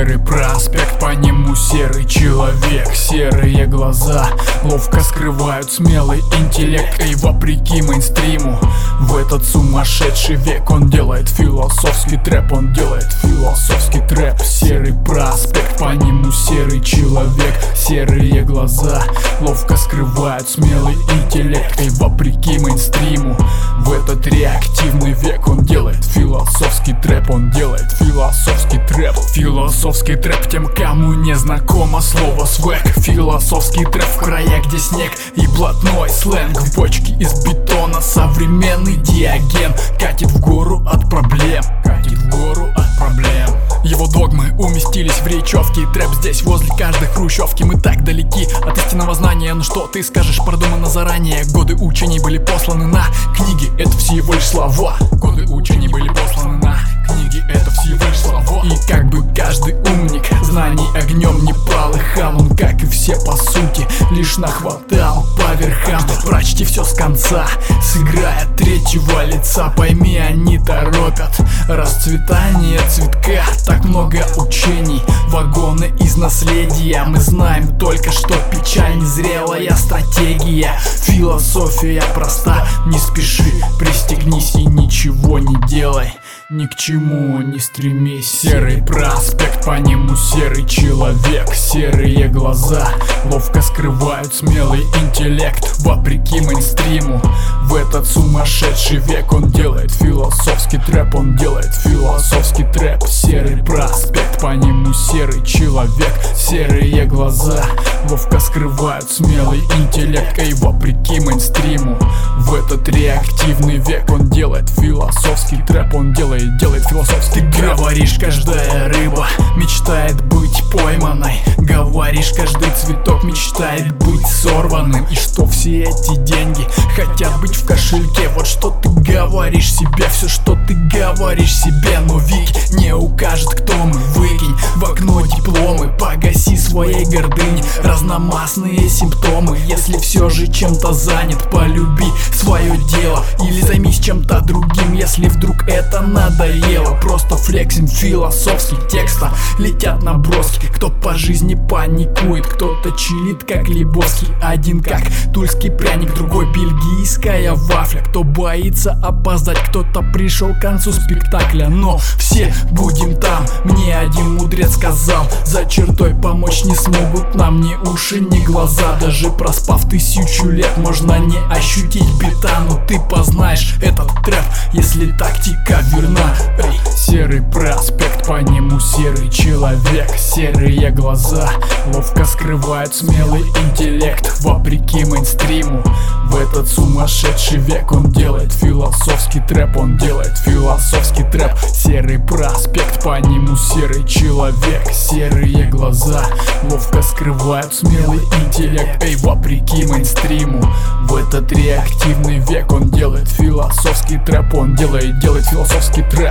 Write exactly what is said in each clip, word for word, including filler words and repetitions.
Серый проспект, по нему серый человек. Серые глаза ловко скрывают смелый интеллект. И вопреки мейнстриму в этот сумасшедший век он делает философский трэп, он делает философский трэп. Серый проспект, по нему серый человек. Серые глаза ловко скрывают смелый интеллект. И вопреки мейнстриму в этот реактивный век он делает философский трэп, он делает философский трэп. Философский трэп тем, кому не знакомо слово свэг. Философский трэп в края, где снег и блатной сленг. В бочке из бетона современный Диоген катит в гору от проблем, катит в гору от проблем. Его догмы уместились в речевке. Трэп здесь возле каждой хрущевки. Мы так далеки от истинного знания. Ну что ты скажешь, продумано заранее. Годы учений были посланы на книги, это всего лишь слова. Годы учений были посланы на книги, это всего лишь слова. И как бы каждый умник знаний огнем не полыхал, он, как и все по сути, лишь нахватал по верхам. Прочти все с конца, сыграя третьего лица. Пойми, они торопят расцветание цветка. Так много учений, вагоны из наследия. Мы знаем только, что печаль незрелая стратегия. Философия проста, не спеши, пристегнись и ничего не делай, ни к чему не стремись. Серый проспект, по нему серый человек. Серые глаза ловко скрывают смелый интеллект. Вопреки мейнстриму в этот сумасшедший век он делает философский трэп, он делает философский трэп. Серый проспект, по нему серый человек. Серые глаза ловко скрывают смелый интеллект. И вопреки мейнстриму в этот реактивный век он делает философский трэп, он делает, делает философский трэп. Говоришь, каждая рыба мечтает быть пойманной. Говоришь, каждый цветок мечтает быть сорванным. И что все эти деньги хотят быть в кошельке. Вот что ты говоришь себе, все, что ты говоришь себе. Но Вики не укажет, кто мы. Выкинь в окно дипломы, погаси своей гордыни разномастные симптомы. Если все же чем-то занят, полюби свое дело или займись чем-то другим, если вдруг это надоело. Просто флексим философский текста, летят наброски. Кто по жизни паникует, кто-то чилит как Лебовский. Один как тульский пряник, другой бельгийская вафля. Кто боится опоздать, кто-то пришел к концу спектакля. Но все будем там, мне один мудрец сказал. За чертой помочь не смогут нам ни уши, ни глаза. Даже проспав тысячу лет, можно не ощутить бита. Но ты познаешь этот трэп, если тактика верна. Эй. Серый проспект, по нему серый человек. Серые глаза ловко скрывают смелый интеллект. Вопреки мейнстриму в этот сумасшедший век он делает философский трэп, он делает философский трэп. Серый проспект, по нему серый человек. Серые глаза ловко скрывают смелый интеллект. Эй, вопреки мейнстриму в этот реактивный век он делает философский трэп, он делает, делает философский трэп.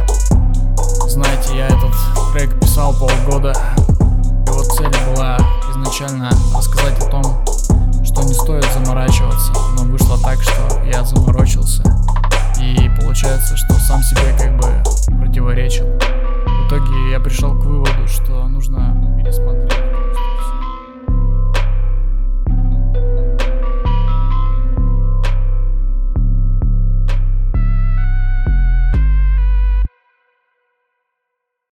Знаете, я этот трек писал полгода. Его цель была изначально рассказать о том, что не стоит заморачиваться. Но вышло так, что я заморочился. И получается, что сам себе как бы противоречил. В итоге я пришел к выводу, что нужно